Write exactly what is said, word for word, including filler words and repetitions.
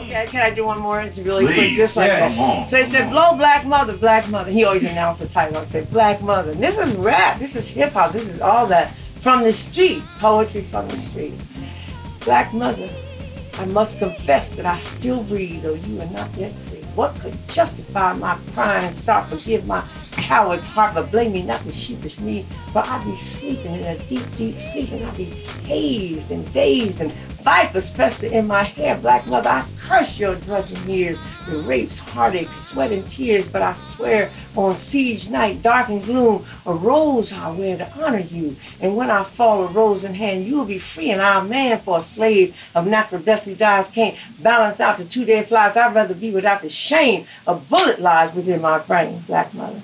Okay, can I do one more? It's really quick, Please, just like yes. that. Come on, So he come said, on. blow Black Mother, Black Mother. He always announced the title. I said, Black Mother. And this is rap. This is hip hop. This is all that from the street. Poetry from the street. Black Mother, I must confess that I still breathe, though you are not yet free. What could justify my pride and start forgive my coward's heart, but blame me not the sheepish me, for I be sleeping in a deep, deep sleep, and I be hazed and dazed, and vipers fester in my hair. Black Mother, I curse your drudging years, the rapes, heartaches, sweat, and tears, but I swear on siege night, dark and gloom, a rose I'll wear to honor you, and when I fall a rose in hand, you will be free, and I'll man for a slave of natural death who dies can't balance out the two dead flies. I'd rather be without the shame a bullet lies within my brain. Black Mother.